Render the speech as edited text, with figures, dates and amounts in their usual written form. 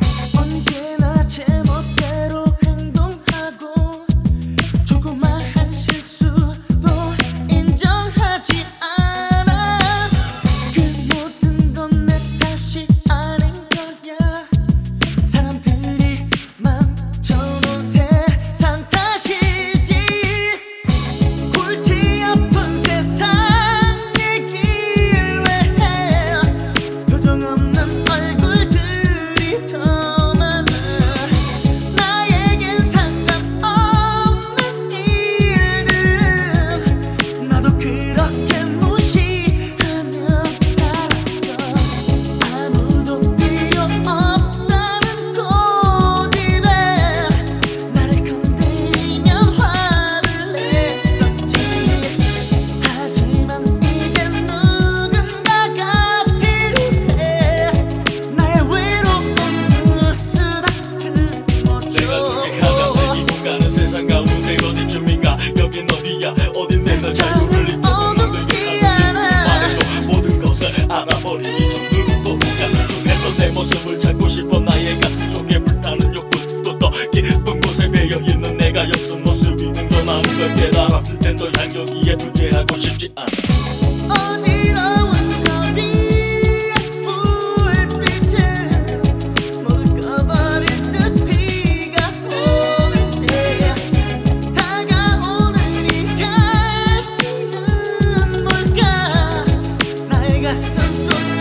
언제나 제멋대로 행동하고 조그마한 실수도 인정하지 않아. 그 모든 건 내 탓이 아닌 거야. 사람들이 맘쳐놓은 세상 탓이지. 골치 아픈 세상 얘기를 왜 해. 표정 없는 얼굴들이 더 많아. 나에겐 상관없는 일들은 나도 그렇게 무시하며 살았어. 아무도 필요 없다는 고집에 나를 건드리면 화를 냈었지. 하지만 이제 누군가가 필요해. 나의 외로움을 쓰다듬어줘. 내가 도착하다 이 공간은 세상과 무대 어디쯤인가. 여긴 어디야 어딘 내가 자유를 잊고 너들에게 말해줘. 모든 것을 알아버리기 전 누구보다 순수했던 내 모습을 찾고 싶어. 나의 가슴 속에 불타는 욕구도 더 깊은 곳에 배어있는 내가 옆선 모습이 웅변하는 걸 깨달았을 땐 더 이상 여기에 존재하고 싶지 않아. 어지러운 거리의 불빛은 모두 꺼버릴 듯 비가 오는 때 다가오는 이 갈증은 뭘까. 나의 가슴 속